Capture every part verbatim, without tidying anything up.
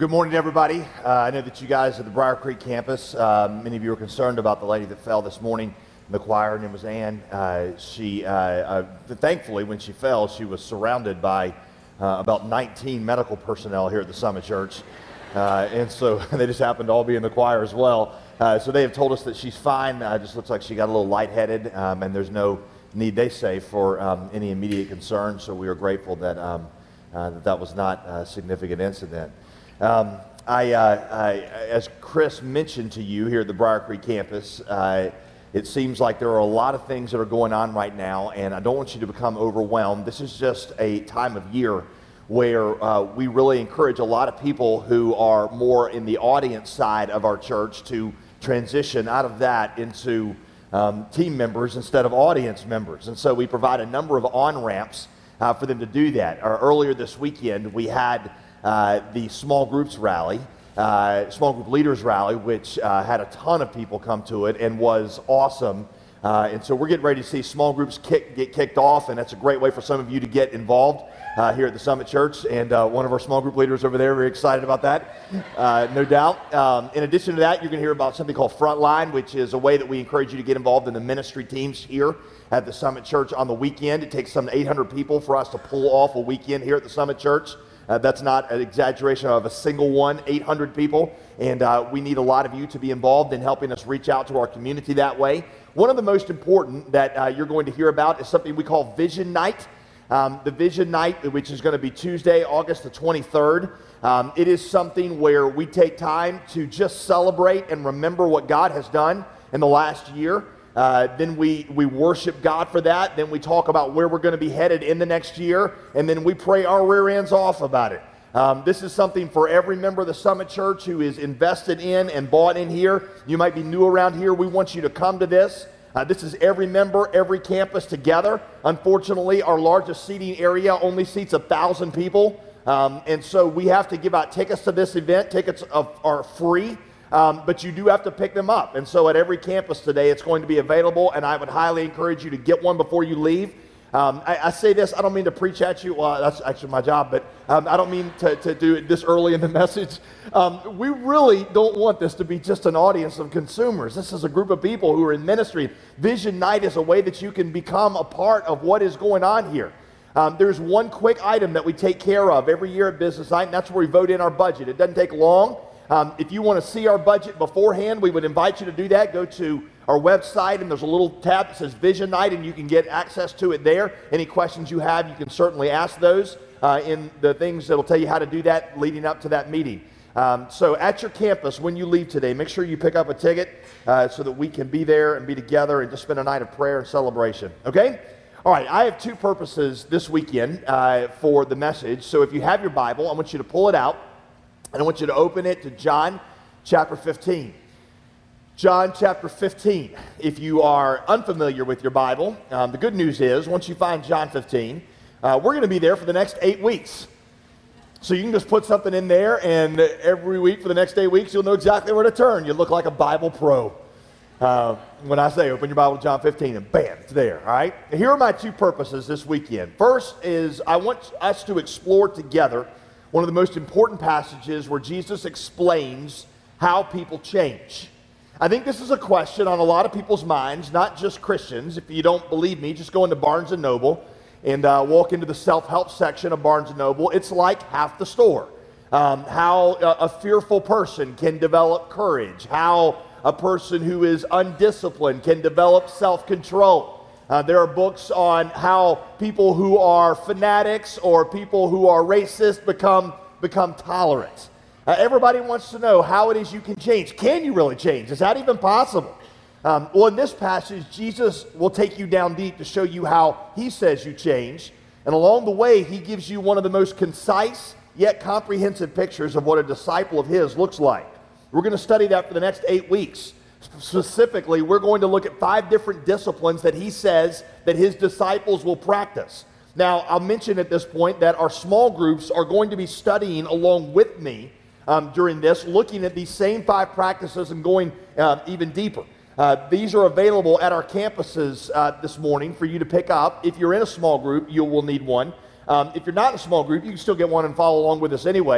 Good morning, everybody. Uh, I know that you guys at the Briar Creek campus, uh, many of you are concerned about the lady that fell this morning in the choir. Her name was Ann. Uh, she, uh, uh, thankfully, when she fell, she was surrounded by uh, about nineteen medical personnel here at the Summit Church. Uh, and so they just happened to all be in the choir as well. Uh, so they have told us that she's fine. Uh, just looks like she got a little lightheaded, um, and there's no need, they say, for um, any immediate concern. So we are grateful that um, uh, that, that was not a significant incident. Um, I, uh, I, as Chris mentioned to you here at the Briar Creek campus, uh, it seems like there are a lot of things that are going on right now, and I don't want you to become overwhelmed. This is just a time of year where uh, we really encourage a lot of people who are more in the audience side of our church to transition out of that into um, team members instead of audience members. And so we provide a number of on-ramps uh, for them to do that. Or earlier this weekend, we had Uh, the small groups rally, uh, small group leaders rally, which uh, had a ton of people come to it and was awesome. Uh, and so we're getting ready to see small groups kick, get kicked off, and that's a great way for some of you to get involved uh, here at the Summit Church. And uh, one of our small group leaders over there, very excited about that, uh, no doubt. Um, in addition to that, you're going to hear about something called Frontline, which is a way that we encourage you to get involved in the ministry teams here at the Summit Church on the weekend. It takes some eight hundred people for us to pull off a weekend here at the Summit Church. Uh, that's not an exaggeration of a single one, eight hundred people, and uh, we need a lot of you to be involved in helping us reach out to our community that way. One of the most important that uh, you're going to hear about is something we call Vision Night. Um, the Vision Night, which is going to be Tuesday, August the twenty-third. Um, it is something where we take time to just celebrate and remember what God has done in the last year. Uh, then we, we worship God for that. Then we talk about where we're going to be headed in the next year. And then we pray our rear ends off about it. Um, this is something for every member of the Summit Church who is invested in and bought in here. You might be new around here. We want you to come to this. Uh, this is every member, every campus together. Unfortunately, our largest seating area only seats one thousand people. Um, and so we have to give out tickets to this event. Tickets are free. Um, but you do have to pick them up. And so at every campus today, it's going to be available, and I would highly encourage you to get one before you leave. Um, I, I say this, I don't mean to preach at you. Well, that's actually my job, but um, I don't mean to, to do it this early in the message. Um, we really don't want this to be just an audience of consumers. This is a group of people who are in ministry. Vision Night is a way that you can become a part of what is going on here. Um, there's one quick item that we take care of every year at Business Night, and that's where we vote in our budget. It doesn't take long. Um, if you want to see our budget beforehand, we would invite you to do that. Go to our website, and there's a little tab that says Vision Night, and you can get access to it there. Any questions you have, you can certainly ask those uh, in the things that will tell you how to do that leading up to that meeting. Um, so at your campus, when you leave today, make sure you pick up a ticket uh, so that we can be there and be together and just spend a night of prayer and celebration. Okay? All right, I have two purposes this weekend uh, for the message. So if you have your Bible, I want you to pull it out. And I want you to open it to John chapter fifteen. John chapter fifteen. If you are unfamiliar with your Bible, um, the good news is once you find John fifteen, uh, we're going to be there for the next eight weeks. So you can just put something in there, and every week for the next eight weeks, you'll know exactly where to turn. You look like a Bible pro. Uh, when I say open your Bible to John fifteen, and bam, it's there, all right? And here are my two purposes this weekend. First is I want us to explore together one of the most important passages where Jesus explains how people change. I think this is a question on a lot of people's minds, not just Christians. If you don't believe me, just go into Barnes and Noble and uh, walk into the self-help section of Barnes and Noble. It's like half the store. Um, how a, a fearful person can develop courage, how a person who is undisciplined can develop self-control. Uh, there are books on how people who are fanatics or people who are racist become, become tolerant. Uh, everybody wants to know how it is you can change. Can you really change? Is that even possible? Um, well, in this passage, Jesus will take you down deep to show you how he says you change. And along the way, he gives you one of the most concise yet comprehensive pictures of what a disciple of his looks like. We're going to study that for the next eight weeks. Specifically, we're going to look at five different disciplines that he says that his disciples will practice. Now, I'll mention at this point that our small groups are going to be studying along with me um, during this, looking at these same five practices and going uh, even deeper. Uh, these are available at our campuses uh, this morning for you to pick up. If you're in a small group, you will need one. Um, if you're not in a small group, you can still get one and follow along with us anyway.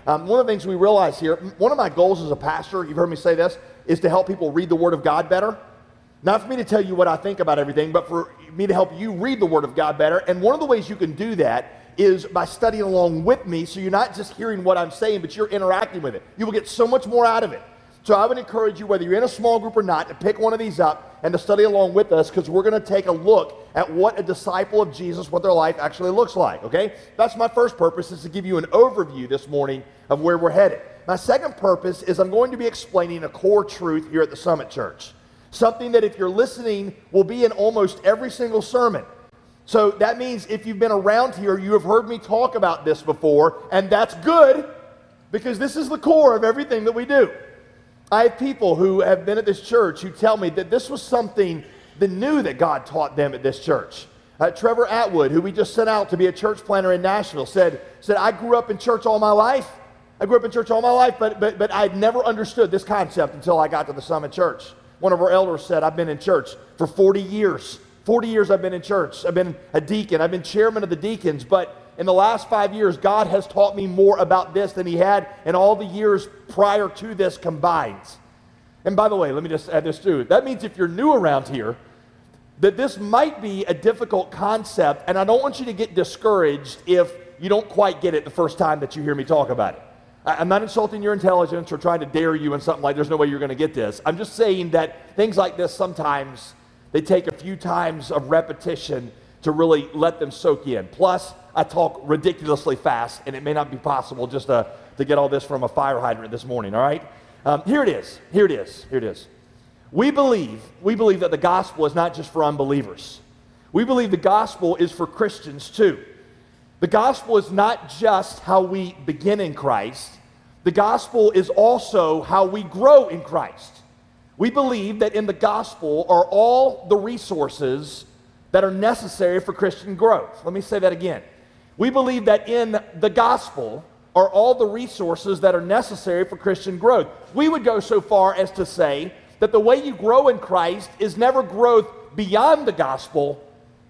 Um, one of the things we realize here, one of my goals as a pastor, you've heard me say this, is to help people read the Word of God better. Not for me to tell you what I think about everything, but for me to help you read the Word of God better. And one of the ways you can do that is by studying along with me, so you're not just hearing what I'm saying, but you're interacting with it. You will get so much more out of it. So I would encourage you, whether you're in a small group or not, to pick one of these up and to study along with us, because we're going to take a look at what a disciple of Jesus, what their life actually looks like, okay? That's my first purpose, is to give you an overview this morning of where we're headed. My second purpose is I'm going to be explaining a core truth here at the Summit Church, something that if you're listening will be in almost every single sermon. So that means if you've been around here, you have heard me talk about this before, and that's good, because this is the core of everything that we do. I have people who have been at this church who tell me that this was something that new that God taught them at this church. Uh, Trevor Atwood, who we just sent out to be a church planner in Nashville, said, said, I grew up in church all my life. I grew up in church all my life, but, but, but I'd never understood this concept until I got to the Summit Church. One of our elders said, I've been in church for forty years. forty years I've been in church. I've been a deacon. I've been chairman of the deacons, but in the last five years, God has taught me more about this than he had in all the years prior to this combined. And by the way, let me just add this too. That means if you're new around here, that this might be a difficult concept, and I don't want you to get discouraged if you don't quite get it the first time that you hear me talk about it. I'm not insulting your intelligence or trying to dare you in something like there's no way you're going to get this. I'm just saying that things like this sometimes, they take a few times of repetition to really let them soak in. Plus, I talk ridiculously fast, and it may not be possible just to, to get all this from a fire hydrant this morning, all right? Um, here it is. Here it is. Here it is. We believe, we believe that the gospel is not just for unbelievers. We believe the gospel is for Christians too. The gospel is not just how we begin in Christ. The gospel is also how we grow in Christ. We believe that in the gospel are all the resources that are necessary for Christian growth. Let me say that again. We believe that in the gospel are all the resources that are necessary for Christian growth. We would go so far as to say that the way you grow in Christ is never growth beyond the gospel,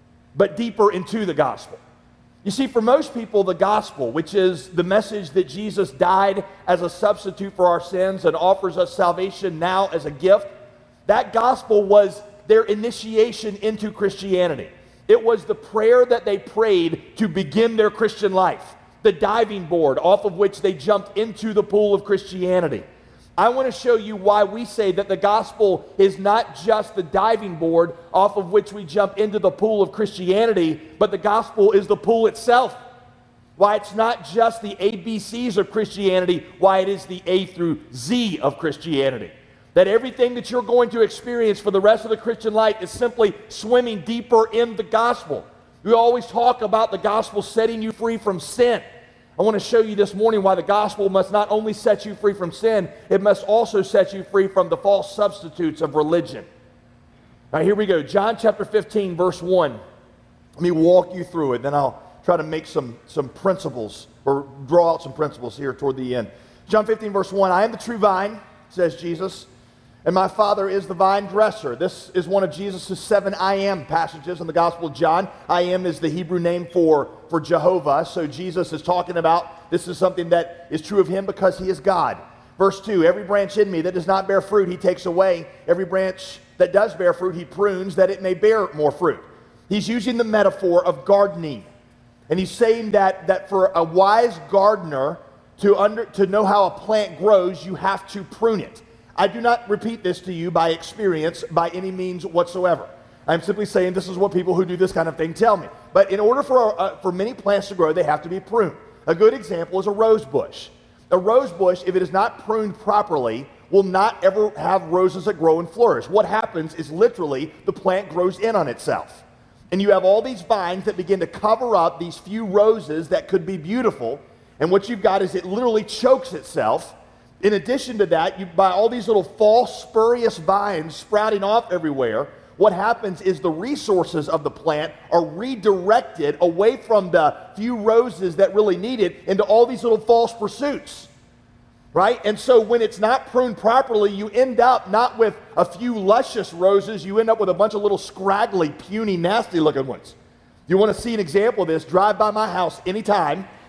but deeper into the gospel. You see, for most people, the gospel, which is the message that Jesus died as a substitute for our sins and offers us salvation now as a gift, that gospel was their initiation into Christianity. It was the prayer that they prayed to begin their Christian life, the diving board off of which they jumped into the pool of Christianity. I want to show you why we say that the gospel is not just the diving board off of which we jump into the pool of Christianity, but the gospel is the pool itself. Why it's not just the A B Cs of Christianity, why it is the A through Z of Christianity. That everything that you're going to experience for the rest of the Christian life is simply swimming deeper in the gospel. We always talk about the gospel setting you free from sin. I want to show you this morning why the gospel must not only set you free from sin, it must also set you free from the false substitutes of religion. All right, here we go. John chapter fifteen, verse one. Let me walk you through it, then I'll try to make some, some principles, or draw out some principles here toward the end. John fifteen, verse one, I am the true vine, says Jesus, and my Father is the vine dresser. This is one of Jesus' seven I am passages in the Gospel of John. I am is the Hebrew name for, for Jehovah. So Jesus is talking about this is something that is true of him because he is God. Verse two, every branch in me that does not bear fruit, he takes away. Every branch that does bear fruit, he prunes that it may bear more fruit. He's using the metaphor of gardening. And he's saying that, that for a wise gardener to, under, to know how a plant grows, you have to prune it. I do not repeat this to you by experience by any means whatsoever. I'm simply saying this is what people who do this kind of thing tell me. But in order for, uh, for many plants to grow, they have to be pruned. A good example is a rose bush. A rose bush, if it is not pruned properly, will not ever have roses that grow and flourish. What happens is literally the plant grows in on itself. And you have all these vines that begin to cover up these few roses that could be beautiful. And what you've got is it literally chokes itself. In addition to that, you buy all these little false spurious vines sprouting off everywhere. What happens is the resources of the plant are redirected away from the few roses that really need it into all these little false pursuits, right? And so when it's not pruned properly, you end up not with a few luscious roses, you end up with a bunch of little scraggly, puny, nasty looking ones. You want to see an example of this, drive by my house anytime.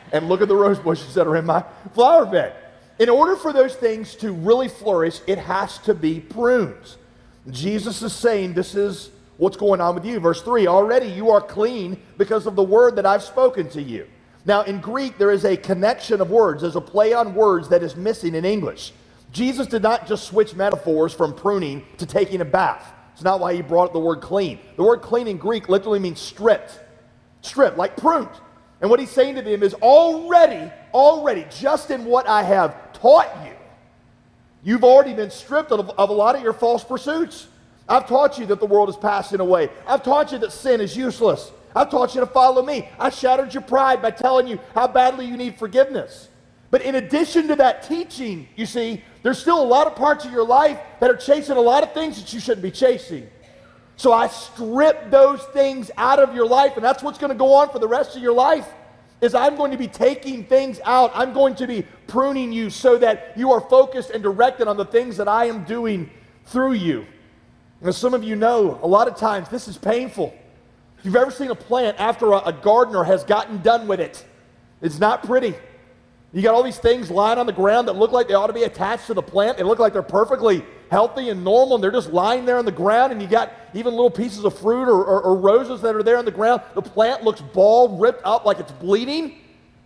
and look at the rose bushes that are in my flower bed. In order for those things to really flourish, it has to be pruned. Jesus is saying this is what's going on with you. Verse three, already you are clean because of the word that I've spoken to you. Now in Greek, there is a connection of words. There's a play on words that is missing in English. Jesus did not just switch metaphors from pruning to taking a bath. It's not why he brought up the word clean. The word clean in Greek literally means stripped. Stripped, like pruned. And what he's saying to them is already, already, just in what I have taught you, you've already been stripped of, of a lot of your false pursuits. I've taught you that the world is passing away. I've taught you that sin is useless. I've taught you to follow me. I shattered your pride by telling you how badly you need forgiveness. But in addition to that teaching, you see, there's still a lot of parts of your life that are chasing a lot of things that you shouldn't be chasing. So I strip those things out of your life, and that's what's going to go on for the rest of your life, is I'm going to be taking things out. I'm going to be pruning you so that you are focused and directed on the things that I am doing through you. And as some of you know, a lot of times this is painful. If you've ever seen a plant after a, a gardener has gotten done with it, it's not pretty. You got all these things lying on the ground that look like they ought to be attached to the plant. They look like they're perfectly healthy and normal, and they're just lying there on the ground, and you got even little pieces of fruit or, or, or roses that are there on the ground. The plant looks bald, ripped up like it's bleeding.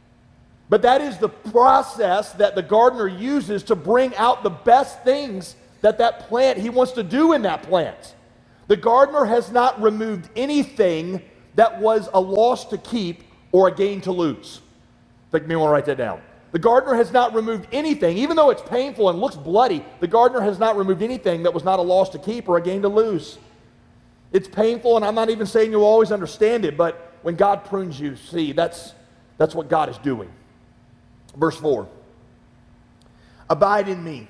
But that is the process that the gardener uses to bring out the best things that that plant, he wants to do in that plant. The gardener has not removed anything that was a loss to keep or a gain to lose. I think you may want to write that down. The gardener has not removed anything, even though it's painful and looks bloody, the gardener has not removed anything that was not a loss to keep or a gain to lose. It's painful, and I'm not even saying you'll always understand it, but when God prunes you, see, that's, that's what God is doing. Verse four, abide in me.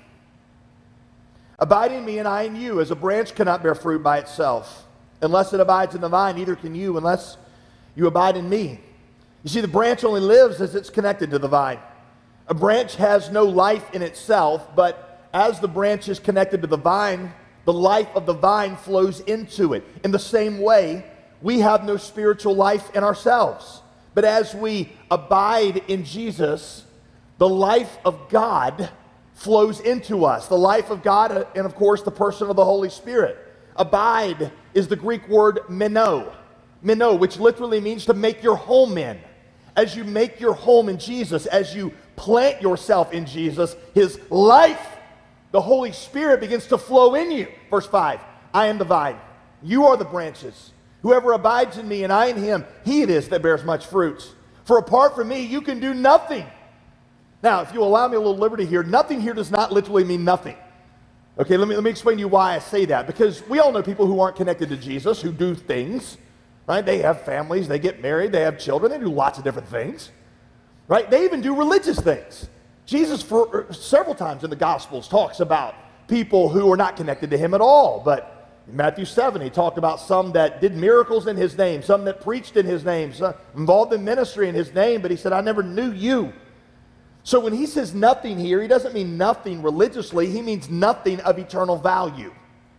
Abide in me and I in you, as a branch cannot bear fruit by itself. Unless it abides in the vine, neither can you unless you abide in me. You see, the branch only lives as it's connected to the vine. A branch has no life in itself, but as the branch is connected to the vine, the life of the vine flows into it. In the same way, we have no spiritual life in ourselves. But as we abide in Jesus, the life of God flows into us. The life of God, and of course, the person of the Holy Spirit. Abide is the Greek word meno. Meno, which literally means to make your home in. As you make your home in Jesus, as you plant yourself in Jesus, his life, the Holy Spirit, begins to flow in you. Verse five, I am the vine, you are the branches. Whoever abides in me and I in him, he it is that bears much fruit. For apart from me, you can do nothing. Now, if you allow me a little liberty here, nothing here does not literally mean nothing. Okay, let me, let me explain to you why I say that. Because we all know people who aren't connected to Jesus, who do things. Right? They have families, they get married, they have children, they do lots of different things. Right? They even do religious things. Jesus, for several times in the Gospels, talks about people who are not connected to him at all. But in Matthew seven, he talked about some that did miracles in his name, some that preached in his name, some involved in ministry in his name, but he said, I never knew you. So when he says nothing here, he doesn't mean nothing religiously, he means nothing of eternal value.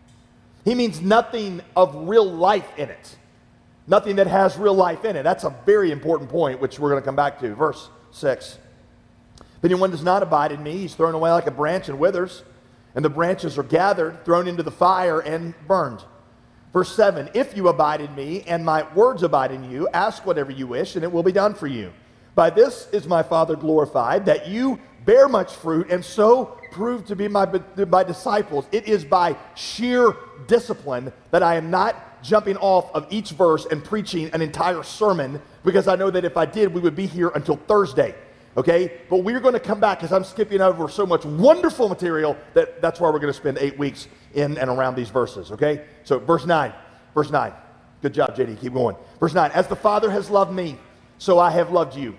He means nothing of real life in it. Nothing that has real life in it. That's a very important point, which we're going to come back to. Verse six. If anyone does not abide in me, he's thrown away like a branch and withers, and the branches are gathered, thrown into the fire, and burned. Verse seven. If you abide in me, and my words abide in you, ask whatever you wish, and it will be done for you. By this is my Father glorified, that you bear much fruit, and so prove to be my, my disciples. It is by sheer discipline that I am not jumping off of each verse and preaching an entire sermon, because I know that if I did, we would be here until Thursday, okay? But we're going to come back, because I'm skipping over so much wonderful material that that's why we're going to spend eight weeks in and around these verses, okay? So verse nine, verse nine. Good job, J D, keep going. Verse nine, as the Father has loved me, so I have loved you.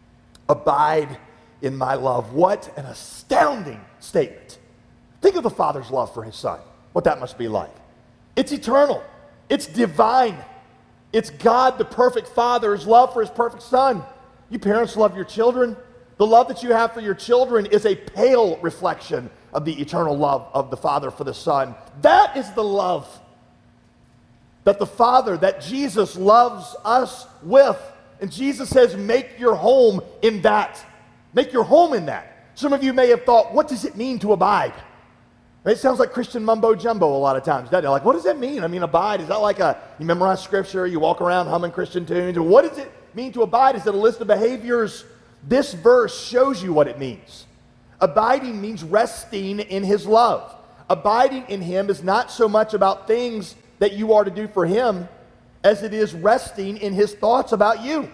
Abide in my love. What an astounding statement. Think of the Father's love for his Son, what that must be like. It's eternal. It's divine. It's God, the perfect Father's love for his perfect Son. You parents love your children. The love that you have for your children is a pale reflection of the eternal love of the Father for the Son. That is the love that the Father, that Jesus loves us with. And Jesus says, make your home in that. Make your home in that. Some of you may have thought, what does it mean to abide? It sounds like Christian mumbo jumbo a lot of times, doesn't it? Like, what does that mean? I mean, abide, is that like a, you memorize scripture, you walk around humming Christian tunes? Or what does it mean to abide? Is it a list of behaviors? This verse shows you what it means. Abiding means resting in his love. Abiding in him is not so much about things that you are to do for him as it is resting in his thoughts about you.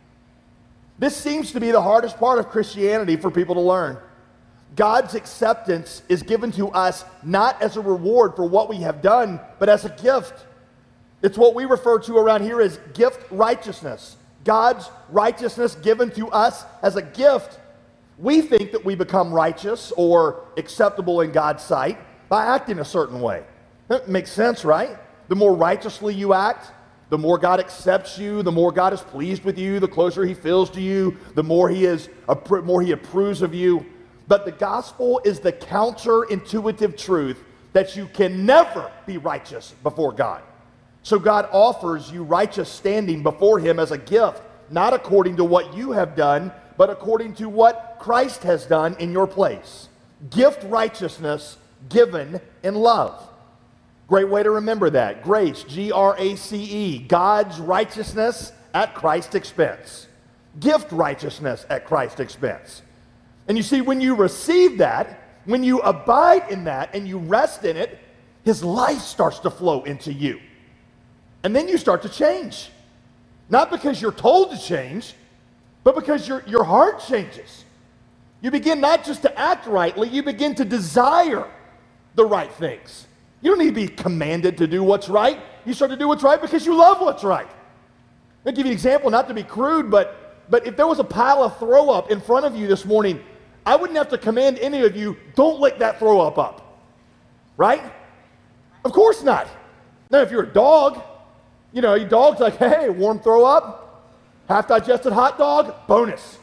This seems to be the hardest part of Christianity for people to learn. God's acceptance is given to us not as a reward for what we have done, but as a gift. It's what we refer to around here as gift righteousness. God's righteousness given to us as a gift. We think that we become righteous or acceptable in God's sight by acting a certain way. That makes sense, right? The more righteously you act, the more God accepts you, the more God is pleased with you, the closer he feels to you, the more he is, more he approves of you. But the gospel is the counterintuitive truth that you can never be righteous before God. So God offers you righteous standing before him as a gift, not according to what you have done, but according to what Christ has done in your place. Gift righteousness given in love. Great way to remember that. Grace, G R A C E, God's righteousness at Christ's expense. Gift righteousness at Christ's expense. And you see, when you receive that, when you abide in that and you rest in it, his life starts to flow into you. And then you start to change. Not because you're told to change, but because your, your heart changes. You begin not just to act rightly, you begin to desire the right things. You don't need to be commanded to do what's right. You start to do what's right because you love what's right. I'll give you an example, not to be crude, but, but if there was a pile of throw up in front of you this morning, I wouldn't have to command any of you, don't lick that throw up up. Right? Of course not. Now, if you're a dog, you know, your dog's like, hey, warm throw up, half-digested hot dog, bonus.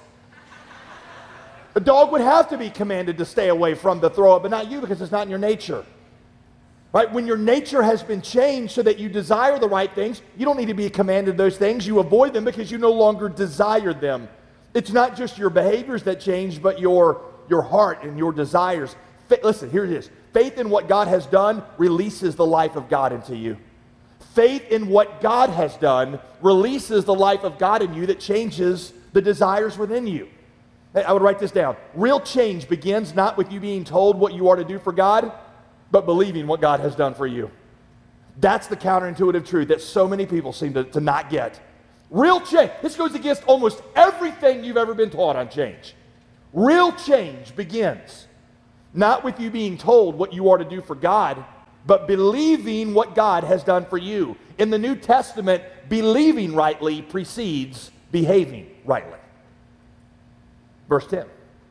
A dog would have to be commanded to stay away from the throw up, but not you because it's not in your nature. Right? When your nature has been changed so that you desire the right things, you don't need to be commanded those things. You avoid them because you no longer desire them. It's not just your behaviors that change, but your, your heart and your desires. Fa- Listen, here it is. Faith in what God has done releases the life of God into you. Faith in what God has done releases the life of God in you that changes the desires within you. Hey, I would write this down. Real change begins not with you being told what you are to do for God, but believing what God has done for you. That's the counterintuitive truth that so many people seem to, to not get. Real change. This goes against almost everything you've ever been taught on change. Real change begins not with you being told what you are to do for God, but believing what God has done for you. In the New Testament, believing rightly precedes behaving rightly. Verse ten.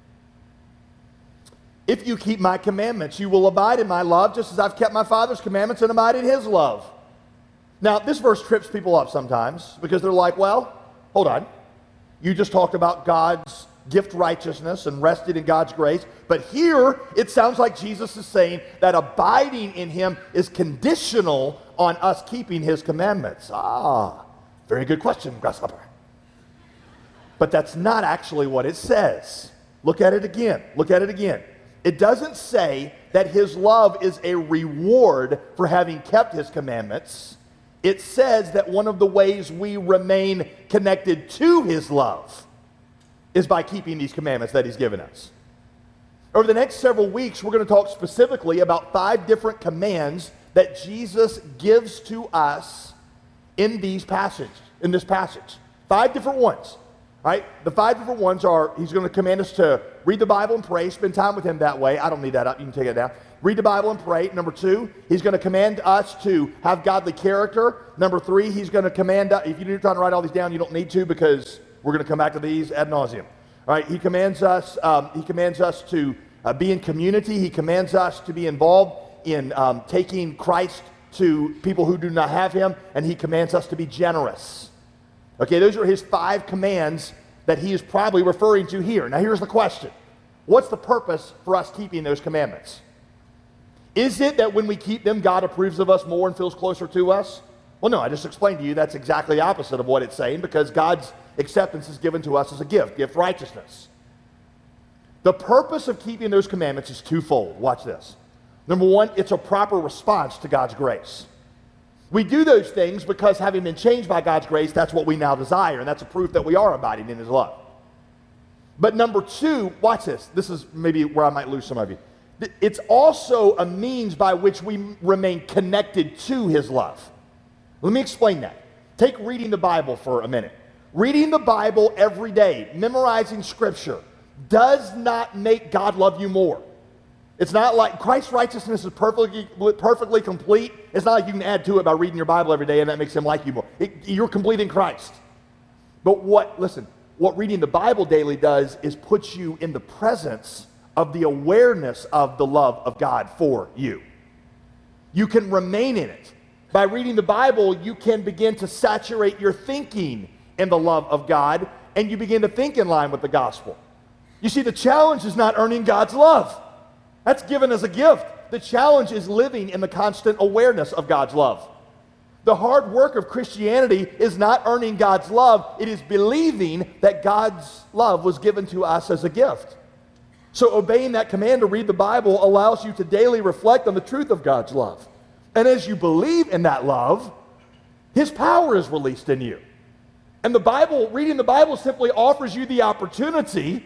If you keep my commandments, you will abide in my love, just as I've kept my Father's commandments and abide in his love. Now, this verse trips people up sometimes because they're like, well, hold on. You just talked about God's gift righteousness and rested in God's grace. But here, it sounds like Jesus is saying that abiding in him is conditional on us keeping his commandments. Ah, very good question, Grasshopper. But that's not actually what it says. Look at it again. Look at it again. It doesn't say that his love is a reward for having kept his commandments. It says that one of the ways we remain connected to his love is by keeping these commandments that he's given us. Over the next several weeks, we're going to talk specifically about five different commands that Jesus gives to us in these passages, in this passage. Five different ones. Right? The five different ones are, he's going to command us to read the Bible and pray, spend time with him that way. I don't need that up. You can take it down. Read the Bible and pray. Number two, he's going to command us to have godly character. Number three, he's going to command us, if you're trying to write all these down, you don't need to because we're going to come back to these ad nauseum. All right, he commands us, um, he commands us to uh, be in community. He commands us to be involved in um, taking Christ to people who do not have him. And he commands us to be generous. Okay, those are his five commands that he is probably referring to here. Now here's the question. What's the purpose for us keeping those commandments? Is it that when we keep them, God approves of us more and feels closer to us? Well, no, I just explained to you that's exactly the opposite of what it's saying, because God's acceptance is given to us as a gift, gift righteousness. The purpose of keeping those commandments is twofold. Watch this. Number one, it's a proper response to God's grace. We do those things because, having been changed by God's grace, that's what we now desire, and that's a proof that we are abiding in his love. But number two, watch this. This is maybe where I might lose some of you. It's also a means by which we remain connected to his love. Let me explain that. Take reading the Bible for a minute. Reading the Bible every day, memorizing Scripture, does not make God love you more. It's not like Christ's righteousness is perfectly, perfectly complete. It's not like you can add to it by reading your Bible every day and that makes him like you more. It, you're complete in Christ. But what, listen, what reading the Bible daily does is put you in the presence of the awareness of the love of God for you. You can remain in it. By reading the Bible, you can begin to saturate your thinking in the love of God, and you begin to think in line with the gospel. You see, the challenge is not earning God's love. That's given as a gift. The challenge is living in the constant awareness of God's love. The hard work of Christianity is not earning God's love. It is believing that God's love was given to us as a gift. So obeying that command to read the Bible allows you to daily reflect on the truth of God's love. And as you believe in that love, his power is released in you. And the Bible, reading the Bible simply offers you the opportunity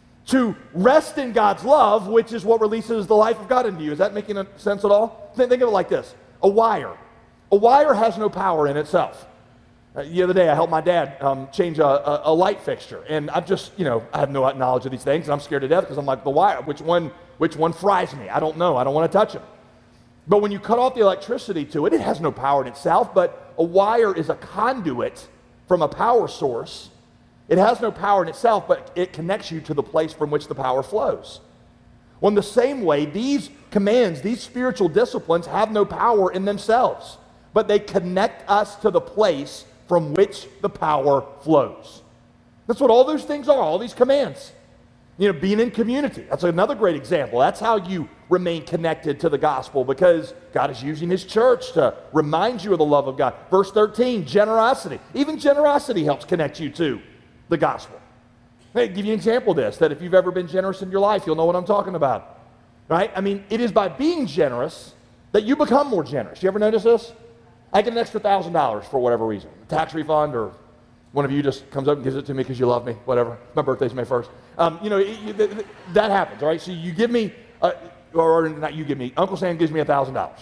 to rest in God's love, which is what releases the life of God into you. Is that making sense at all? Think of it like this. A wire. A wire has no power in itself. Uh, the other day, I helped my dad um, change a, a, a light fixture. And I'm just, you know, I have no knowledge of these things, and I'm scared to death because I'm like, the wire, which one, which one fries me? I don't know. I don't want to touch it. But when you cut off the electricity to it, it has no power in itself, but a wire is a conduit from a power source. It has no power in itself, but it connects you to the place from which the power flows. Well, in the same way, these commands, these spiritual disciplines have no power in themselves, but they connect us to the place from which the power flows. That's what all those things are, all these commands. You know, being in community, that's another great example. That's how you remain connected to the gospel, because God is using his church to remind you of the love of God. Verse thirteen, generosity. Even generosity helps connect you to the gospel. Hey, I'll give you an example of this, that if you've ever been generous in your life, you'll know what I'm talking about. Right? I mean, it is by being generous that you become more generous. You ever notice this? I get an extra one thousand dollars for whatever reason, a tax refund, or one of you just comes up and gives it to me because you love me, whatever. My birthday's May first. Um, you know, it, it, that happens, all right? So you give me, uh, or, or not you give me, Uncle Sam gives me one thousand dollars.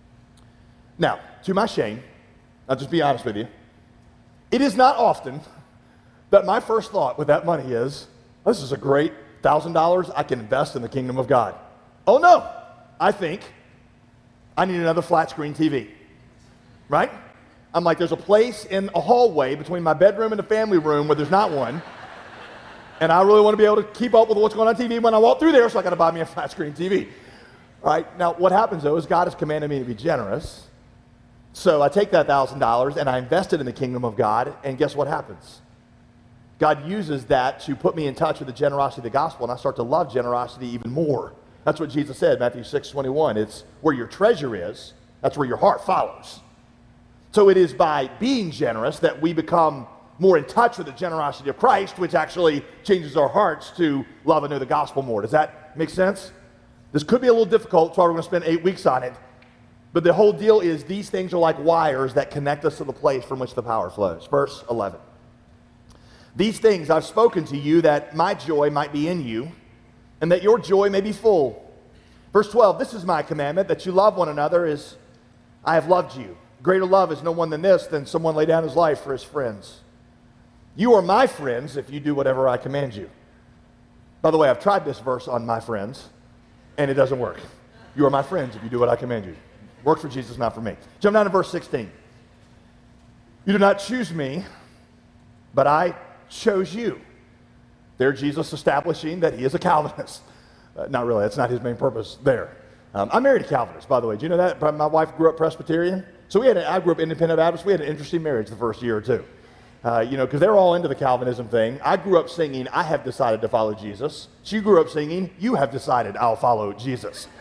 Now, to my shame, I'll just be honest with you, it is not often that my first thought with that money is, this is a great one thousand dollars I can invest in the kingdom of God. Oh no, I think I need another flat screen T V, right? I'm like, there's a place in a hallway between my bedroom and the family room where there's not one, and I really want to be able to keep up with what's going on T V when I walk through there, so I got to buy me a flat screen T V. All right, now what happens though is God has commanded me to be generous, so I take that one thousand dollars and I invest it in the kingdom of God, and guess what happens? God uses that to put me in touch with the generosity of the gospel, and I start to love generosity even more. That's what Jesus said, Matthew six twenty-one. It's where your treasure is, that's where your heart follows. So it is by being generous that we become more in touch with the generosity of Christ, which actually changes our hearts to love and know the gospel more. Does that make sense? This could be a little difficult, so we're going to spend eight weeks on it. But the whole deal is these things are like wires that connect us to the place from which the power flows. Verse eleven. These things I've spoken to you that my joy might be in you, and that your joy may be full. Verse twelve, this is my commandment, that you love one another as I have loved you. Greater love is no one than this, than someone lay down his life for his friends. You are my friends if you do whatever I command you. By the way, I've tried this verse on my friends, and it doesn't work. You are my friends if you do what I command you. Works for Jesus, not for me. Jump down to verse sixteen. You do not choose me, but I chose you. There, Jesus establishing that he is a Calvinist. Uh, not really, that's not his main purpose there. Um, I married a Calvinist, by the way. Do you know that? My wife grew up Presbyterian. So we had, a, I grew up Independent Baptist. We had an interesting marriage the first year or two. Uh, you know, because they were all into the Calvinism thing. I grew up singing, I have decided to follow Jesus. She grew up singing, you have decided I'll follow Jesus.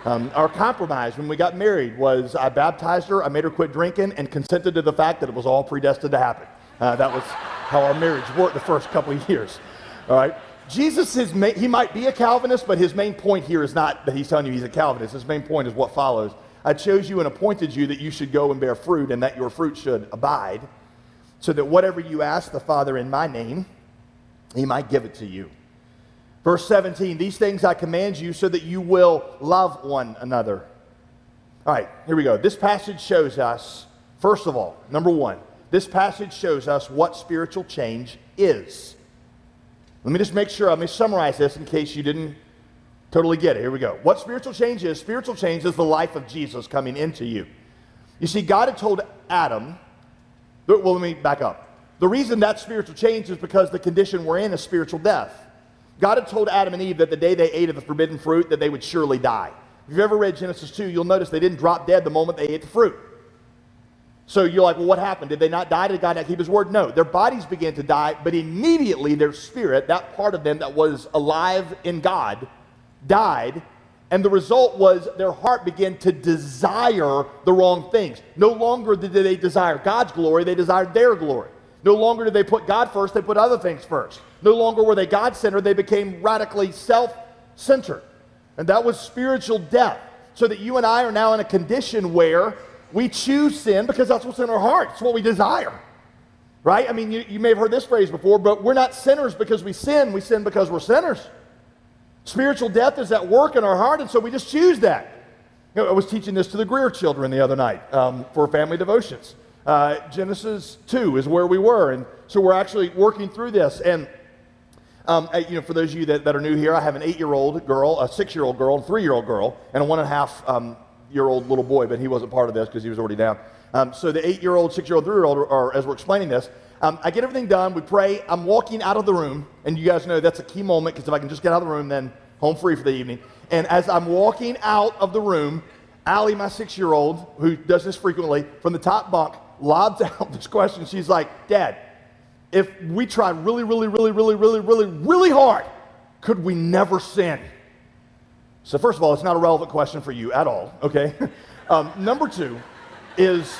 Um, our compromise when we got married was I baptized her, I made her quit drinking, and consented to the fact that it was all predestined to happen. Uh, that was how our marriage worked the first couple of years. All right. Jesus is, ma- he might be a Calvinist, but his main point here is not that he's telling you he's a Calvinist. His main point is what follows. I chose you and appointed you that you should go and bear fruit, and that your fruit should abide, so that whatever you ask the Father in my name, he might give it to you. Verse seventeen, these things I command you so that you will love one another. All right, here we go. This passage shows us, first of all, number one, this passage shows us what spiritual change is. Let me just make sure, let me summarize this in case you didn't totally get it. Here we go. What spiritual change is, spiritual change is the life of Jesus coming into you. You see, God had told Adam, well, let me back up. The reason that spiritual change is because the condition we're in is spiritual death. God had told Adam and Eve that the day they ate of the forbidden fruit, that they would surely die. If you've ever read Genesis two, you'll notice they didn't drop dead the moment they ate the fruit. So you're like, well, what happened? Did they not die? Did God not keep his word? No, their bodies began to die, but immediately their spirit, that part of them that was alive in God, died, and the result was their heart began to desire the wrong things. No longer did they desire God's glory, they desired their glory. No longer did they put God first, they put other things first. No longer were they God-centered, they became radically self-centered. And that was spiritual death. So that you and I are now in a condition where we choose sin because that's what's in our heart. It's what we desire. Right? I mean, you, you may have heard this phrase before, but we're not sinners because we sin. We sin because we're sinners. Spiritual death is at work in our heart, and so we just choose that. You know, I was teaching this to the Greer children the other night um, for family devotions. Uh, Genesis two is where we were, and so we're actually working through this. And um, you know, for those of you that, that are new here, I have an eight-year-old girl, a six-year-old girl, and a three-year-old girl, and a one-and-a-half um, year old little boy, but he wasn't part of this because he was already down. Um, so the eight-year-old, six-year-old, three-year-old, are, are, as we're explaining this, um, I get everything done, we pray, I'm walking out of the room, and you guys know that's a key moment because if I can just get out of the room, then home free for the evening. And as I'm walking out of the room, Allie, my six-year-old, who does this frequently, from the top bunk, lobs out this question. She's like, Dad, if we try really, really, really, really, really, really, really hard, could we never sin? So first of all, it's not a relevant question for you at all, okay? um, number two is,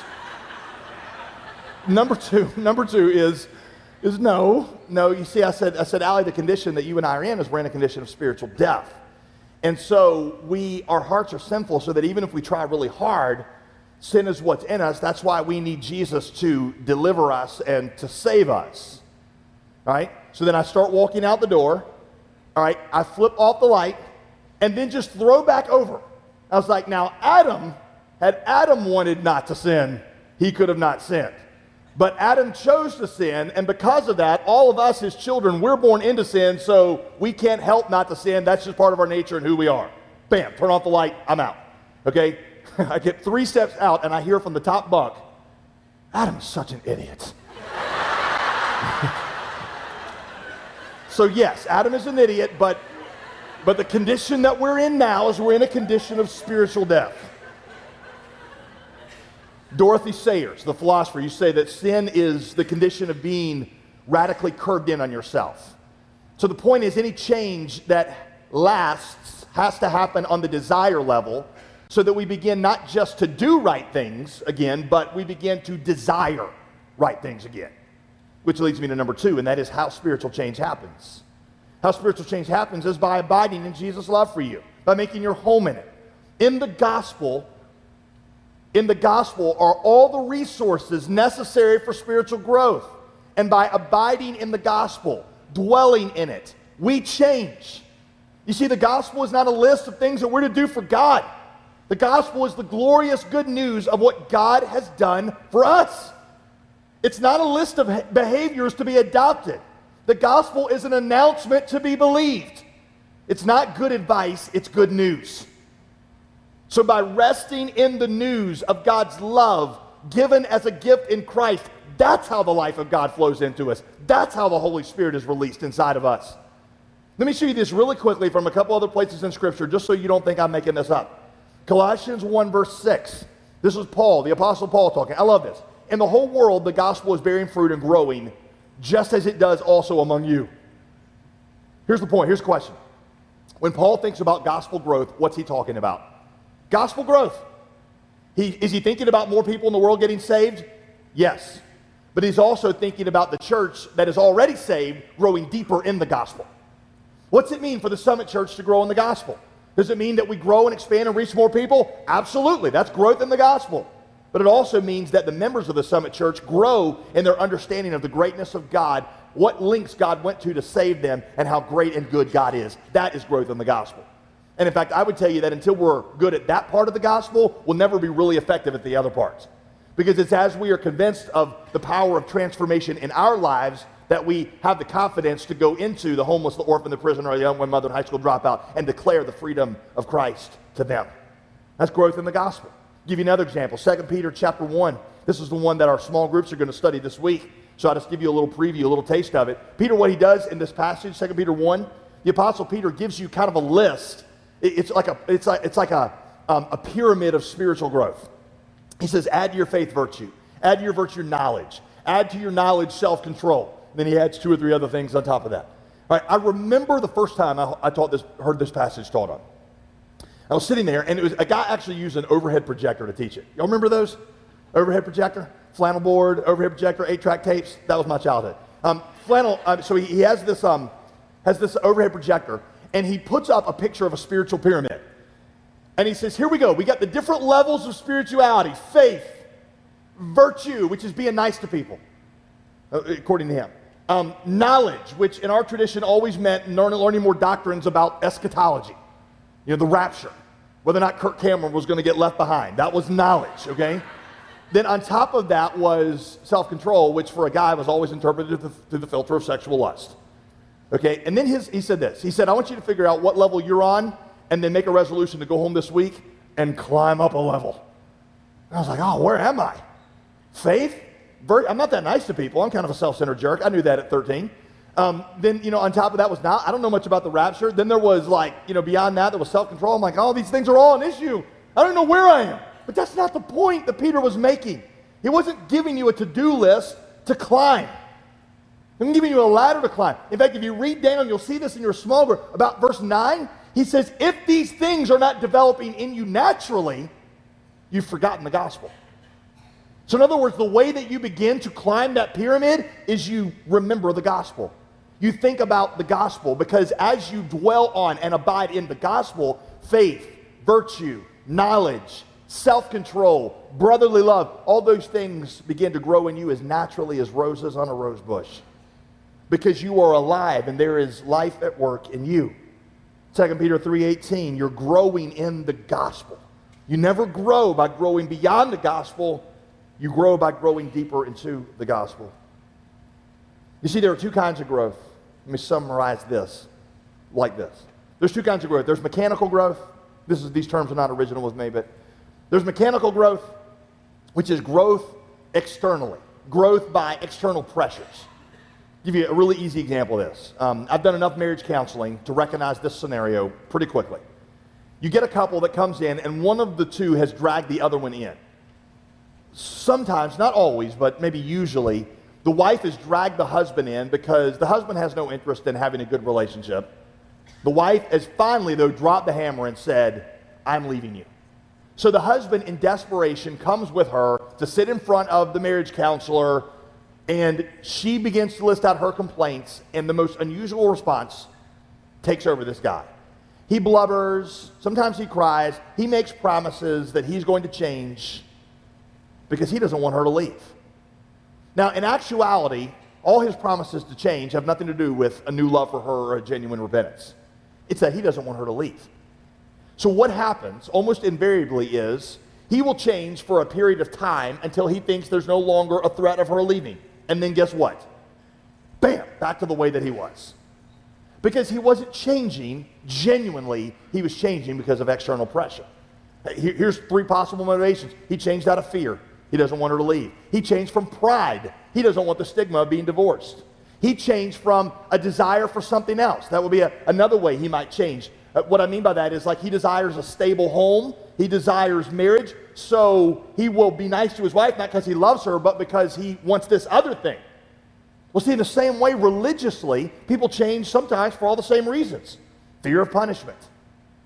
number two, number two is, is no, no, you see, I said, I said, Allie, the condition that you and I are in is we're in a condition of spiritual death. And so we, our hearts are sinful so that even if we try really hard, sin is what's in us. That's why we need Jesus to deliver us and to save us. All right? So then I start walking out the door. All right? I flip off the light and then just throw back over. I was like, now Adam, had Adam wanted not to sin, he could have not sinned. But Adam chose to sin, and because of that, all of us, his children, we're born into sin, so we can't help not to sin. That's just part of our nature and who we are. Bam, turn off the light, I'm out. Okay? I get three steps out, and I hear from the top bunk, Adam's such an idiot. So yes, Adam is an idiot, but, but the condition that we're in now is we're in a condition of spiritual death. Dorothy Sayers, the philosopher, you say that sin is the condition of being radically curved in on yourself. So the point is any change that lasts has to happen on the desire level so that we begin not just to do right things again, but we begin to desire right things again. Which leads me to number two, and that is how spiritual change happens. How spiritual change happens is by abiding in Jesus' love for you, by making your home in it. In the gospel, In the gospel are all the resources necessary for spiritual growth. And by abiding in the gospel, dwelling in it, we change. You see, the gospel is not a list of things that we're to do for God. The gospel is the glorious good news of what God has done for us. It's not a list of behaviors to be adopted. The gospel is an announcement to be believed. It's not good advice, it's good news. So by resting in the news of God's love given as a gift in Christ, that's how the life of God flows into us. That's how the Holy Spirit is released inside of us. Let me show you this really quickly from a couple other places in Scripture, just so you don't think I'm making this up. Colossians one, verse six. This is Paul, the Apostle Paul talking. I love this. In the whole world, the gospel is bearing fruit and growing, just as it does also among you. Here's the point. Here's the question. When Paul thinks about gospel growth, what's he talking about? Gospel growth. He, is he thinking about more people in the world getting saved? Yes. But he's also thinking about the church that is already saved growing deeper in the gospel. What's it mean for the Summit Church to grow in the gospel? Does it mean that we grow and expand and reach more people? Absolutely. That's growth in the gospel. But it also means that the members of the Summit Church grow in their understanding of the greatness of God, what lengths God went to to save them, and how great and good God is. That is growth in the gospel. And in fact, I would tell you that until we're good at that part of the gospel, we'll never be really effective at the other parts. Because it's as we are convinced of the power of transformation in our lives that we have the confidence to go into the homeless, the orphan, the prisoner, or the young mother and high school dropout and declare the freedom of Christ to them. That's growth in the gospel. I'll give you another example. Second Peter chapter one. This is the one that our small groups are going to study this week. So I'll just give you a little preview, a little taste of it. Peter, what he does in this passage, Second Peter one, the Apostle Peter gives you kind of a list. It's like a, it's like, it's like a, um, a pyramid of spiritual growth. He says, add to your faith virtue. Add to your virtue knowledge. Add to your knowledge self-control. Then he adds two or three other things on top of that. All right, I remember the first time I, I taught this, heard this passage taught on. I was sitting there, and it was a guy actually used an overhead projector to teach it. Y'all remember those? Overhead projector, flannel board, overhead projector, eight-track tapes. That was my childhood. Um, flannel. Uh, so he, he has this um, has this overhead projector, and he puts up a picture of a spiritual pyramid. And he says, "Here we go. We got the different levels of spirituality: faith, virtue, which is being nice to people, according to him." Um, knowledge, which in our tradition always meant learning, learning more doctrines about eschatology. You know, the rapture, whether or not Kirk Cameron was going to get left behind. That was knowledge, okay? Then on top of that was self-control, which for a guy was always interpreted through the, through the filter of sexual lust. Okay, and then his, he said this. He said, I want you to figure out what level you're on and then make a resolution to go home this week and climb up a level. And I was like, oh, where am I? Faith? I'm not that nice to people. I'm kind of a self-centered jerk. I knew that at thirteen. Um, then, you know, on top of that was not, I don't know much about the rapture. Then there was like, you know, beyond that, there was self-control. I'm like, oh, these things are all an issue. I don't know where I am. But that's not the point that Peter was making. He wasn't giving you a to-do list to climb. I'm giving you a ladder to climb. In fact, if you read down, you'll see this in your small group, about verse nine, he says, if these things are not developing in you naturally, you've forgotten the gospel. So in other words, the way that you begin to climb that pyramid is you remember the gospel. You think about the gospel, because as you dwell on and abide in the gospel, faith, virtue, knowledge, self-control, brotherly love, all those things begin to grow in you as naturally as roses on a rose bush. Because you are alive and there is life at work in you. Second Peter three eighteen, you're growing in the gospel. You never grow by growing beyond the gospel. You grow by growing deeper into the gospel. You see, there are two kinds of growth. Let me summarize this like this. There's two kinds of growth. There's mechanical growth. This is, these terms are not original with me, but there's mechanical growth, which is growth externally, growth by external pressures. I'll give you a really easy example of this. Um, I've done enough marriage counseling to recognize this scenario pretty quickly. You get a couple that comes in, and one of the two has dragged the other one in. Sometimes, not always, but maybe usually, the wife has dragged the husband in because the husband has no interest in having a good relationship. The wife has finally, though, dropped the hammer and said, I'm leaving you. So the husband, in desperation, comes with her to sit in front of the marriage counselor, and she begins to list out her complaints, and the most unusual response takes over this guy. He blubbers, sometimes he cries, he makes promises that he's going to change because he doesn't want her to leave. Now, in actuality, all his promises to change have nothing to do with a new love for her or a genuine repentance. It's that he doesn't want her to leave. So what happens, almost invariably, is he will change for a period of time until he thinks there's no longer a threat of her leaving. And then guess what? Bam, back to the way that he was. Because he wasn't changing genuinely, he was changing because of external pressure. Here's three possible motivations. He changed out of fear. He doesn't want her to leave. He changed from pride. He doesn't want the stigma of being divorced. He changed from a desire for something else. That would be a, another way he might change. Uh, what I mean by that is like he desires a stable home. He desires marriage. So he will be nice to his wife, not because he loves her, but because he wants this other thing. Well, see, in the same way, religiously, people change sometimes for all the same reasons. Fear of punishment.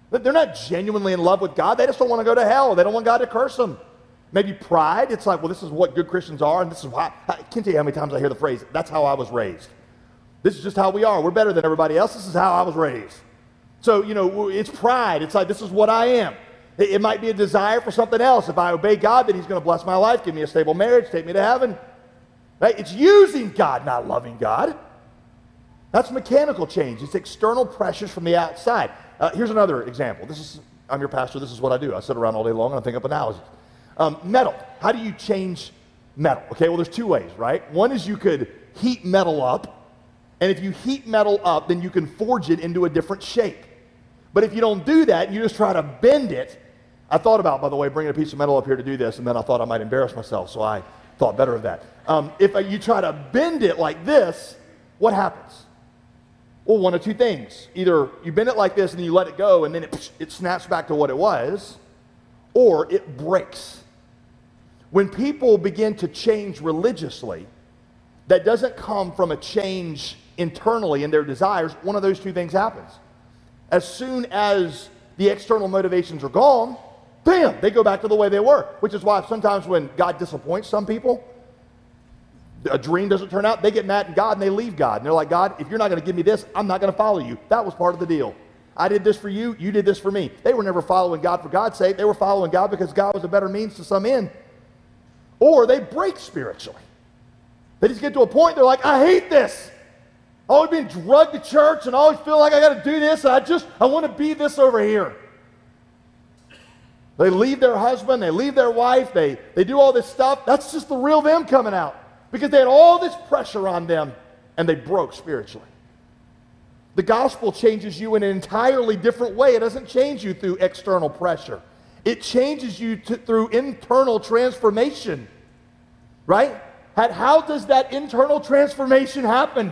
They're not genuinely in love with God. They just don't want to go to hell. They don't want God to curse them. Maybe pride. It's like, well, this is what good Christians are, and this is why. I can't tell you how many times I hear the phrase, that's how I was raised. This is just how we are. We're better than everybody else. This is how I was raised. So, you know, it's pride. It's like, this is what I am. It, it might be a desire for something else. If I obey God, then he's going to bless my life, give me a stable marriage, take me to heaven. Right? It's using God, not loving God. That's mechanical change. It's external pressures from the outside. Uh, here's another example. This is, I'm your pastor. This is what I do. I sit around all day long and I think up analogies. Um, metal. How do you change metal? Okay, well, there's two ways, right? One is you could heat metal up, and if you heat metal up, then you can forge it into a different shape. But if you don't do that, and you just try to bend it, I thought about, by the way, bringing a piece of metal up here to do this, and then I thought I might embarrass myself, so I thought better of that. Um, if uh, you try to bend it like this, what happens? Well, one of two things. Either you bend it like this and then you let it go, and then it, it snaps back to what it was, or it breaks. When people begin to change religiously, that doesn't come from a change internally in their desires. One of those two things happens. As soon as the external motivations are gone, bam, they go back to the way they were. Which is why sometimes when God disappoints some people, a dream doesn't turn out, they get mad at God and they leave God. And they're like, God, if you're not going to give me this, I'm not going to follow you. That was part of the deal. I did this for you, you did this for me. They were never following God for God's sake. They were following God because God was a better means to some end. Or they break spiritually. They just get to a point, they're like, I hate this. I've always been drugged to church and I always feel like I got to do this. And I just, I want to be this over here. They leave their husband, they leave their wife, they, they do all this stuff. That's just the real them coming out. Because they had all this pressure on them and they broke spiritually. The gospel changes you in an entirely different way. It doesn't change you through external pressure. It changes you to, through internal transformation, right? How does that internal transformation happen?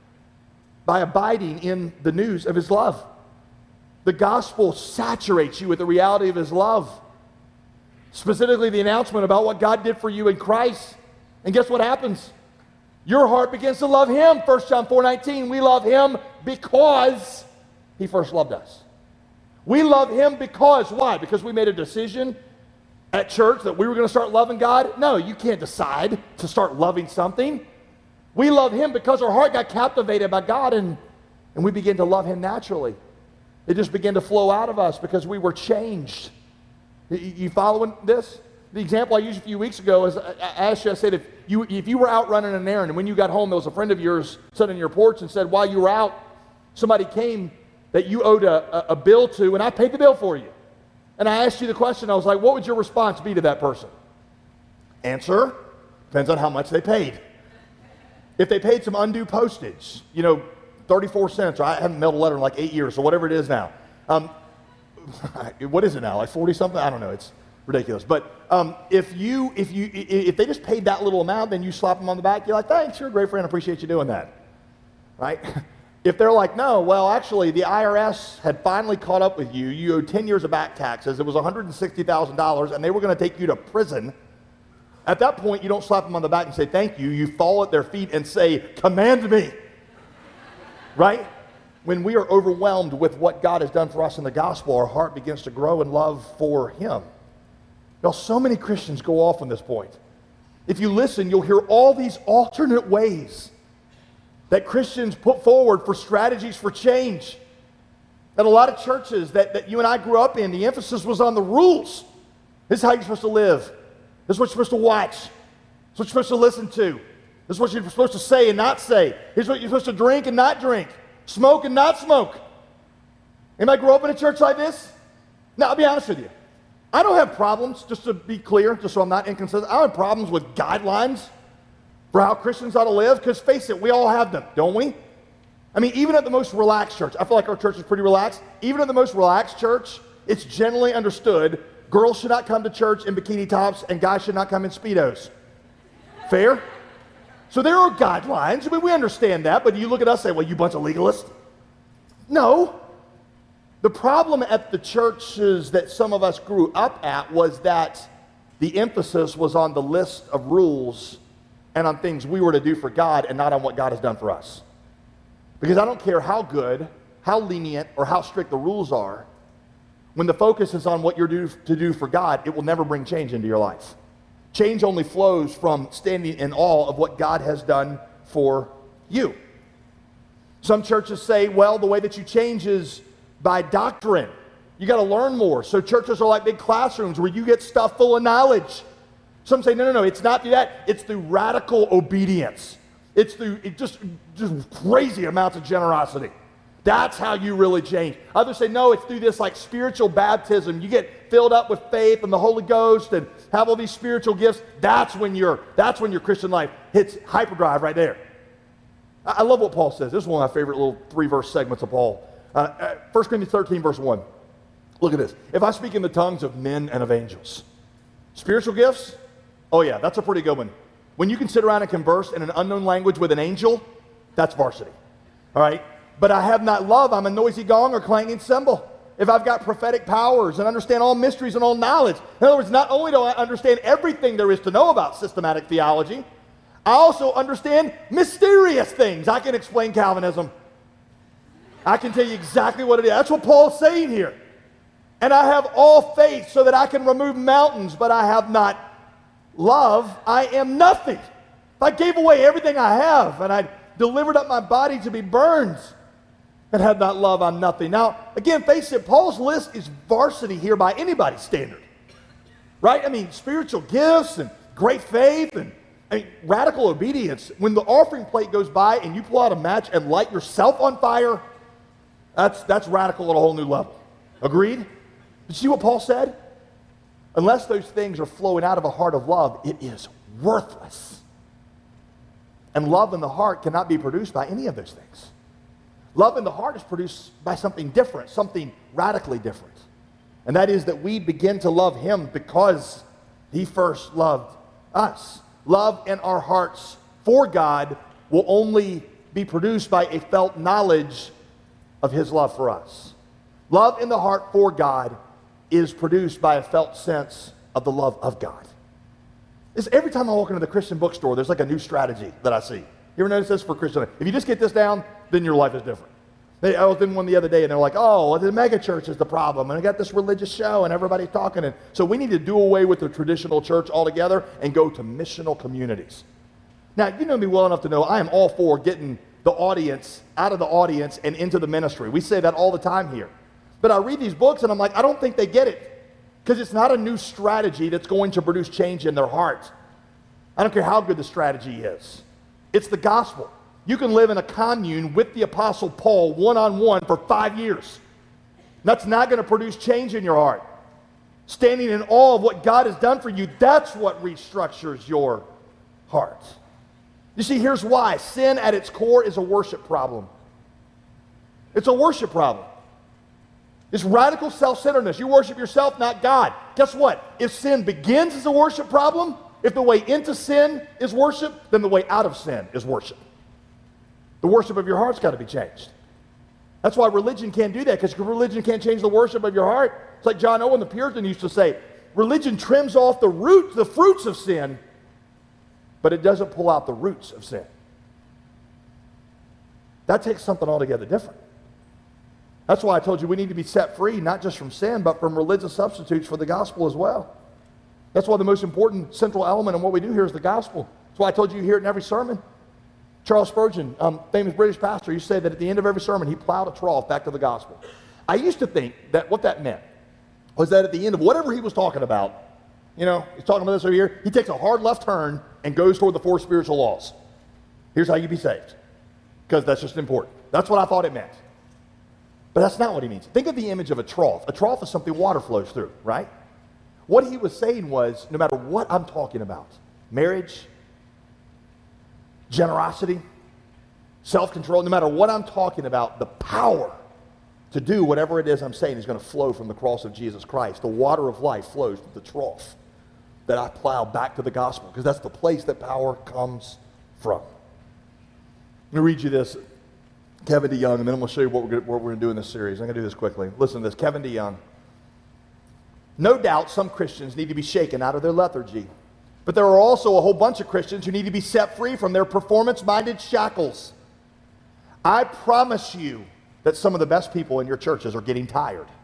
By abiding in the news of his love. The gospel saturates you with the reality of his love. Specifically, the announcement about what God did for you in Christ. And guess what happens? Your heart begins to love him. First John four nineteen, we love him because he first loved us. We love him because, why? Because we made a decision at church that we were going to start loving God? No, you can't decide to start loving something. We love him because our heart got captivated by God and, and we began to love him naturally. It just began to flow out of us because we were changed. You, you following this? The example I used a few weeks ago is, I asked you, I said, if you, if you were out running an errand and when you got home, there was a friend of yours sitting on your porch and said, while you were out, somebody came that you owed a, a, a bill to, and I paid the bill for you. And I asked you the question, I was like, what would your response be to that person? Answer, depends on how much they paid. If they paid some undue postage, you know, thirty-four cents, or I haven't mailed a letter in like eight years, or whatever it is now. Um, what is it now, like forty something? I don't know, it's ridiculous. But um, if you, if you, if they just paid that little amount, then you slap them on the back, you're like, thanks, you're a great friend, appreciate you doing that, right? If they're like, no, well, actually, the I R S had finally caught up with you. You owed ten years of back taxes. It was one hundred sixty thousand dollars, and they were going to take you to prison. At that point, you don't slap them on the back and say, thank you. You fall at their feet and say, command me. Right? When we are overwhelmed with what God has done for us in the gospel, our heart begins to grow in love for him. Now, so many Christians go off on this point. If you listen, you'll hear all these alternate ways that Christians put forward for strategies for change. At a lot of churches that, that you and I grew up in, the emphasis was on the rules. This is how you're supposed to live. This is what you're supposed to watch. This is what you're supposed to listen to. This is what you're supposed to say and not say. Here's what you're supposed to drink and not drink. Smoke and not smoke. Anybody grow up in a church like this? Now, I'll be honest with you. I don't have problems, just to be clear, just so I'm not inconsistent, I don't have problems with guidelines for how Christians ought to live, because face it, we all have them, don't we? I mean, even at the most relaxed church, I feel like our church is pretty relaxed. Even at the most relaxed church, it's generally understood girls should not come to church in bikini tops and guys should not come in Speedos. Fair? So there are guidelines. I mean, we understand that, but you look at us and say, well, you bunch of legalists. No. The problem at the churches that some of us grew up at was that the emphasis was on the list of rules and on things we were to do for God and not on what God has done for us. Because I don't care how good, how lenient, or how strict the rules are, when the focus is on what you're due to do for God, it will never bring change into your life. Change only flows from standing in awe of what God has done for you. Some churches say, well, the way that you change is by doctrine. You got to learn more. So churches are like big classrooms where you get stuff full of knowledge. Some say, no, no, no, it's not through that. It's through radical obedience. It's through it just, just crazy amounts of generosity. That's how you really change. Others say, no, it's through this like spiritual baptism. You get filled up with faith and the Holy Ghost and have all these spiritual gifts. That's when your that's when your Christian life hits hyperdrive right there. I, I love what Paul says. This is one of my favorite little three-verse segments of Paul. Uh, uh, First Corinthians thirteen, verse one. Look at this. If I speak in the tongues of men and of angels. Spiritual gifts? Oh yeah, that's a pretty good one. When you can sit around and converse in an unknown language with an angel, that's varsity. All right? But I have not love, I'm a noisy gong or clanging cymbal. If I've got prophetic powers and understand all mysteries and all knowledge. In other words, not only do I understand everything there is to know about systematic theology, I also understand mysterious things. I can explain Calvinism. I can tell you exactly what it is. That's what Paul's saying here. And I have all faith so that I can remove mountains, but I have not love. I am nothing. If I gave away everything I have and I delivered up my body to be burned and had not love, I'm nothing. Now, again, face it, Paul's list is varsity here by anybody's standard. Right? I mean, spiritual gifts and great faith and I mean, radical obedience. When the offering plate goes by and you pull out a match and light yourself on fire, that's, that's radical at a whole new level. Agreed? Did you see what Paul said? Unless those things are flowing out of a heart of love, it is worthless. And love in the heart cannot be produced by any of those things. Love in the heart is produced by something different, something radically different. And that is that we begin to love him because he first loved us. Love in our hearts for God will only be produced by a felt knowledge of his love for us. Love in the heart for God is produced by a felt sense of the love of God. It's every time I walk into the Christian bookstore, there's like a new strategy that I see. You ever notice this for Christian? If you just get this down, then your life is different. They, I was in one the other day, and they're like, oh, the mega church is the problem, and I got this religious show, and everybody's talking. And so we need to do away with the traditional church altogether and go to missional communities. Now, you know me well enough to know I am all for getting the audience out of the audience and into the ministry. We say that all the time here. But I read these books, and I'm like, I don't think they get it. Because it's not a new strategy that's going to produce change in their heart. I don't care how good the strategy is. It's the gospel. You can live in a commune with the Apostle Paul one-on-one for five years. That's not going to produce change in your heart. Standing in awe of what God has done for you, that's what restructures your heart. You see, here's why. Sin at its core is a worship problem. It's a worship problem. It's radical self-centeredness. You worship yourself, not God. Guess what? If sin begins as a worship problem, if the way into sin is worship, then the way out of sin is worship. The worship of your heart's got to be changed. That's why religion can't do that, because religion can't change the worship of your heart. It's like John Owen, the Puritan, used to say, religion trims off the roots, the fruits of sin, but it doesn't pull out the roots of sin. That takes something altogether different. That's why I told you we need to be set free, not just from sin, but from religious substitutes for the gospel as well. That's why the most important central element in what we do here is the gospel. That's why I told you you hear it in every sermon. Charles Spurgeon, um, famous British pastor, used to say that at the end of every sermon, he plowed a trough back to the gospel. I used to think that what that meant was that at the end of whatever he was talking about, you know, he's talking about this over here, he takes a hard left turn and goes toward the four spiritual laws. Here's how you be saved. Because that's just important. That's what I thought it meant. But that's not what he means. Think of the image of a trough. A trough is something water flows through, right? What he was saying was, no matter what I'm talking about, marriage, generosity, self-control, no matter what I'm talking about, the power to do whatever it is I'm saying is going to flow from the cross of Jesus Christ. The water of life flows to the trough that I plow back to the gospel, because that's the place that power comes from. Let me read you this. Kevin DeYoung, and then I'm going to show you what we're going to do in this series. I'm going to do this quickly. Listen to this. Kevin DeYoung. No doubt some Christians need to be shaken out of their lethargy. But there are also a whole bunch of Christians who need to be set free from their performance-minded shackles. I promise you that some of the best people in your churches are getting tired.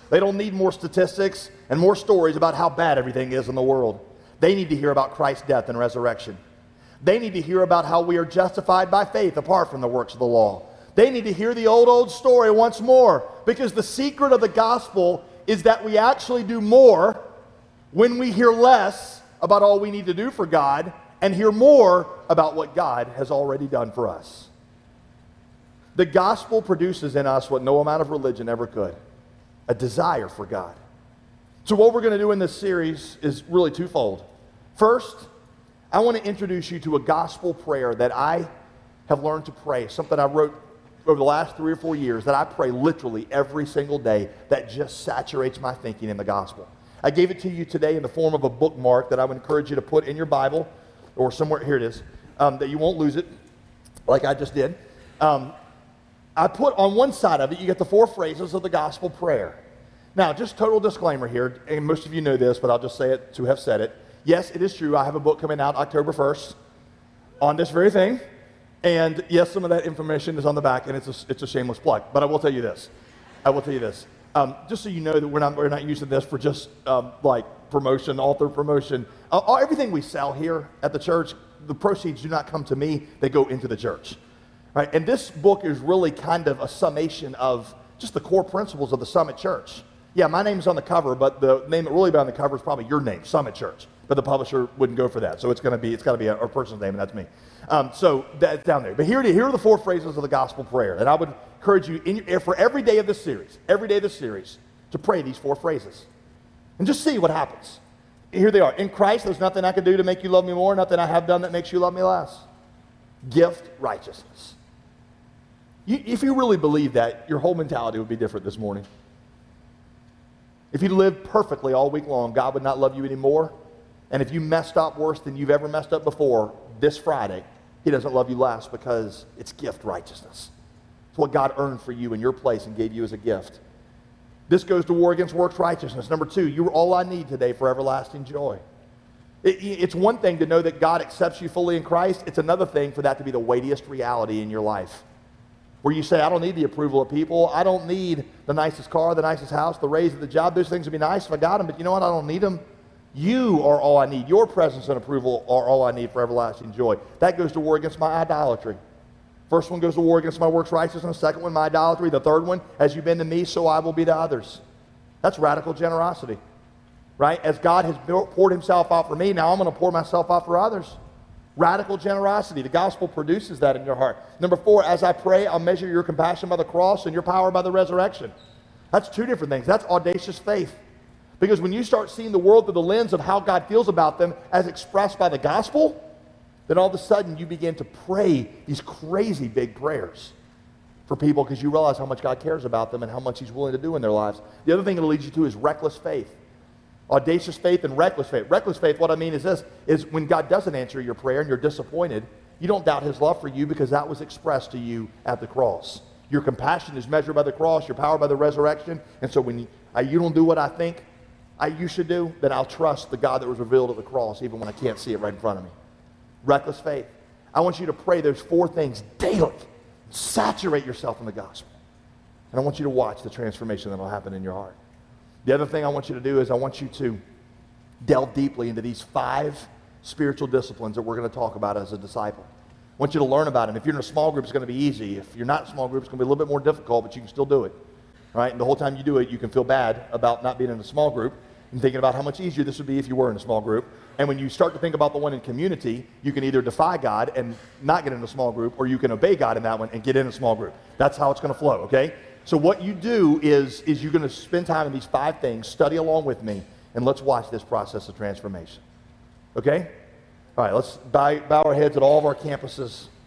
They don't need more statistics and more stories about how bad everything is in the world. They need to hear about Christ's death and resurrection. They need to hear about how we are justified by faith apart from the works of the law. They need to hear the old, old story once more, because the secret of the gospel is that we actually do more when we hear less about all we need to do for God and hear more about what God has already done for us. The gospel produces in us what no amount of religion ever could, a desire for God. So what we're going to do in this series is really twofold. First, I want to introduce you to a gospel prayer that I have learned to pray, something I wrote over the last three or four years that I pray literally every single day that just saturates my thinking in the gospel. I gave it to you today in the form of a bookmark that I would encourage you to put in your Bible or somewhere, here it is, um, that you won't lose it like I just did. Um, I put on one side of it, you get the four phrases of the gospel prayer. Now, just total disclaimer here, and most of you know this, but I'll just say it to have said it. Yes, it is true. I have a book coming out October first on this very thing. And yes, some of that information is on the back, and it's a, it's a shameless plug. But I will tell you this. I will tell you this. Um, just so you know that we're not, we're not using this for just um, like promotion, author promotion. Uh, everything we sell here at the church, the proceeds do not come to me. They go into the church. Right? And this book is really kind of a summation of just the core principles of the Summit Church. Yeah, my name's on the cover, but the name that really be on the cover is probably your name, Summit Church. But the publisher wouldn't go for that. So it's going to be, it's got to be a, a person's name, and that's me. Um, so that's down there. But here, here are the four phrases of the gospel prayer. And I would encourage you, in your, for every day of this series, every day of this series, to pray these four phrases. And just see what happens. Here they are. In Christ, there's nothing I can do to make you love me more, nothing I have done that makes you love me less. Gift righteousness. You, if you really believe that, your whole mentality would be different this morning. If you lived perfectly all week long, God would not love you anymore. And if you messed up worse than you've ever messed up before, this Friday, he doesn't love you less because it's gift righteousness. It's what God earned for you in your place and gave you as a gift. This goes to war against works righteousness. Number two, you're all I need today for everlasting joy. It, it's one thing to know that God accepts you fully in Christ. It's another thing for that to be the weightiest reality in your life. Where you say, I don't need the approval of people. I don't need the nicest car, the nicest house, the raise at the job. Those things would be nice if I got them, but you know what? I don't need them. You are all I need. Your presence and approval are all I need for everlasting joy. That goes to war against my idolatry. First one goes to war against my works righteousness. Second one, my idolatry. The third one, as you've been to me, so I will be to others. That's radical generosity, right? As God has poured himself out for me, now I'm going to pour myself out for others. Radical generosity. The gospel produces that in your heart. Number four, as I pray, I'll measure your compassion by the cross and your power by the resurrection. That's two different things. That's audacious faith. Because when you start seeing the world through the lens of how God feels about them as expressed by the gospel, then all of a sudden you begin to pray these crazy big prayers for people because you realize how much God cares about them and how much he's willing to do in their lives. The other thing it'll lead you to is reckless faith. Audacious faith and reckless faith. Reckless faith, what I mean is this, is when God doesn't answer your prayer and you're disappointed, you don't doubt his love for you because that was expressed to you at the cross. Your compassion is measured by the cross, your power by the resurrection, and so when you, uh, you don't do what I think I, you should do, then I'll trust the God that was revealed at the cross even when I can't see it right in front of me. Reckless faith. I want you to pray those four things daily. Saturate yourself in the gospel. And I want you to watch the transformation that will happen in your heart. The other thing I want you to do is I want you to delve deeply into these five spiritual disciplines that we're going to talk about as a disciple. I want you to learn about them. If you're in a small group, it's going to be easy. If you're not in a small group, it's going to be a little bit more difficult, but you can still do it. All right? And the whole time you do it, you can feel bad about not being in a small group and thinking about how much easier this would be if you were in a small group. And when you start to think about the one in community, you can either defy God and not get in a small group, or you can obey God in that one and get in a small group. That's how it's going to flow, okay? So what you do is, is you're going to spend time in these five things, study along with me, and let's watch this process of transformation. Okay? All right, let's bow, bow our heads at all of our campuses.